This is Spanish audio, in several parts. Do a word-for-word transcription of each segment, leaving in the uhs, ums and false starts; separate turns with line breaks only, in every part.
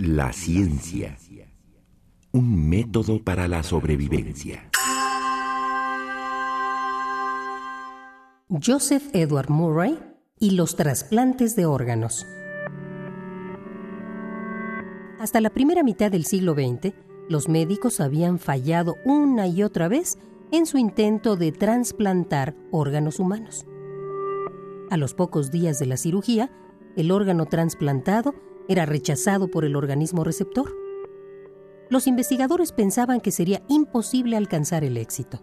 La ciencia. Un método para la sobrevivencia.
Joseph Edward Murray y los trasplantes de órganos. Hasta la primera mitad del siglo veinte, los médicos habían fallado una y otra vez en su intento de trasplantar órganos humanos. A los pocos días de la cirugía, el órgano trasplantado era rechazado por el organismo receptor. Los investigadores pensaban que sería imposible alcanzar el éxito.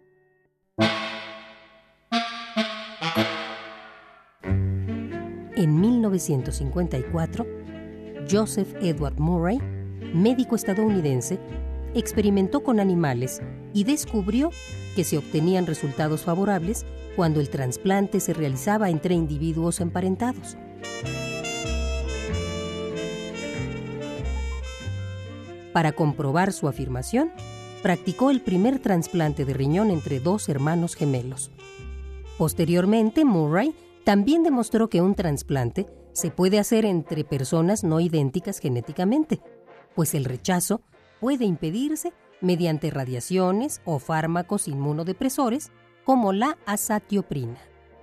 En mil novecientos cincuenta y cuatro, Joseph Edward Murray, médico estadounidense, experimentó con animales y descubrió que se obtenían resultados favorables cuando el trasplante se realizaba entre individuos emparentados. Para comprobar su afirmación, practicó el primer trasplante de riñón entre dos hermanos gemelos. Posteriormente, Murray también demostró que un trasplante se puede hacer entre personas no idénticas genéticamente, pues el rechazo puede impedirse mediante radiaciones o fármacos inmunodepresores como la azatioprina.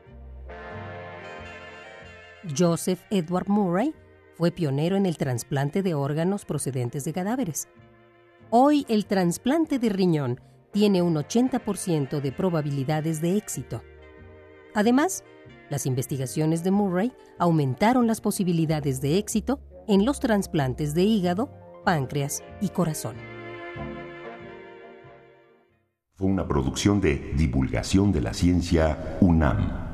Joseph Edward Murray fue pionero en el trasplante de órganos procedentes de cadáveres. Hoy el trasplante de riñón tiene un ochenta por ciento de probabilidades de éxito. Además, las investigaciones de Murray aumentaron las posibilidades de éxito en los trasplantes de hígado, páncreas y corazón.
Fue una producción de Divulgación de la Ciencia UNAM.